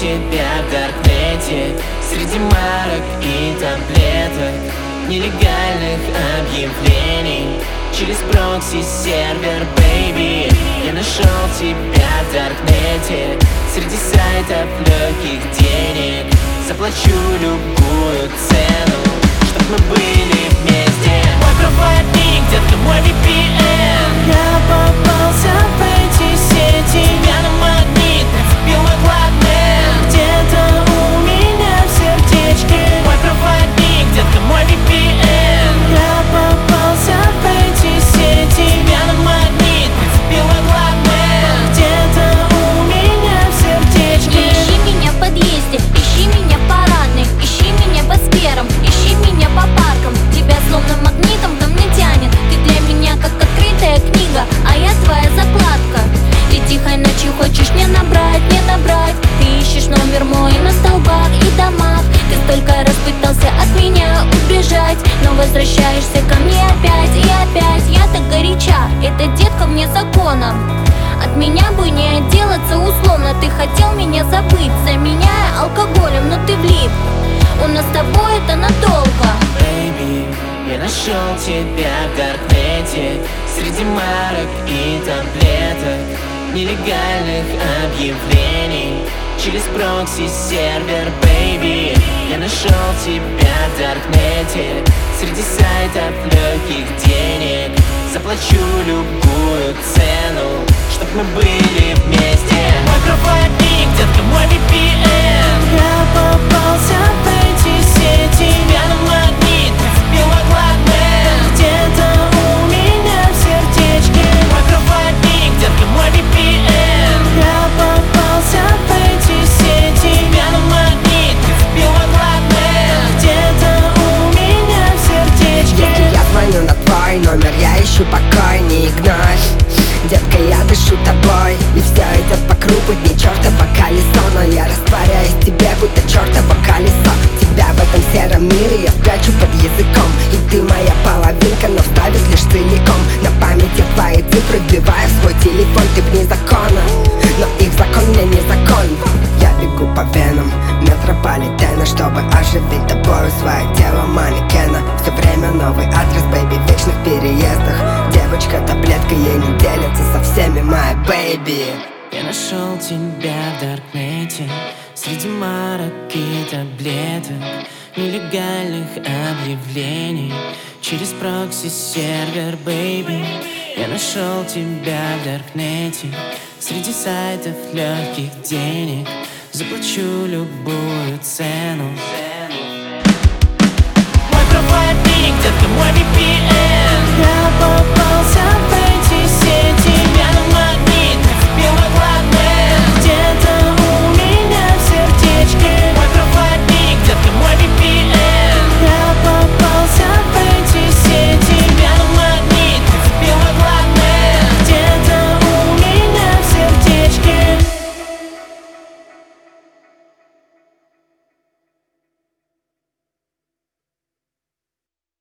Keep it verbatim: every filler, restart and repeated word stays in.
тебя в даркнете среди марок и таблеток, нелегальных объявлений через прокси-сервер, baby. Я нашел тебя в даркнете среди сайтов легких денег. Заплачу любую цену, чтоб мы были вместе. Мой проводник, детка, мой ви пи эн. Я попался в эти сети, я на магнит прицепил мой кладмен. где-то у меня в сердечке. Мой проводник, детка, мой ви пи эн. Я попался в эти сети, я на магнит прицепил мой кладмен. где-то у меня в сердечке. Не ищи меня в подъезде, ищи меня в парадной, ищи меня по скверам, ищи меня по паркам. Тебя словно магнитом ко мне тянет. Ты для меня как открытая книга, а я твоя закладка. Ты тихой ночью хочешь не набрать, не набрать. Ты ищешь номер мой на столбах и домах. Ты столько раз пытался от меня убежать, но возвращаешься ко мне опять и опять. Я так горяча, эта детка вне закона. От меня бы не отделаться условно. Ты хотел меня забыть, заменяя алкоголем, но ты влип. У нас с тобой это надолго. Baby, я нашел тебя в даркнете среди марок и таблеток, нелегальных объявлений через прокси-сервер, baby. Я нашел тебя в даркнете среди сайтов легких денег. Заплачу любую цену, чтоб мы были вместе. Мой проводник, детка, мой ви пи эн. Я попался в эти сети, я на магнит прицепил мой кладмен. где-то у меня в сердечке. Мой проводник, детка, мой ви пи эн. Я попался в эти сети, я на магнит прицепил мой кладмен. где-то у меня в сердечке. Если я звоню на твой номер, я ищу покой, не игнорь. Детка, я дышу тобой, и все идет по кругу, дни чертово колесо. Но я растворяюсь в тебе, будто чертово колесо. Тебя в этом сером мире я спрячу под языком. И ты моя половинка, но вставишь лишь целиком. На памяти твои цифры вбиваю в свой телефон. Ты вне закона, но их закон мне не закон. Я бегу по венам метрополитена, чтобы оживить тобою свое тело манекена. Все время новый адрес, бэйби, в вечных переездах. Девочка, таблетка, ей не делится со всеми, моя бэйби. Я нашел тебя в даркнете среди марок и таблеток, нелегальных объявлений через прокси-сервер, baby. Я нашел тебя в даркнете среди сайтов легких денег. Заплачу любую цену. Мой проводник, детка, мой ви пи эн. Я попался в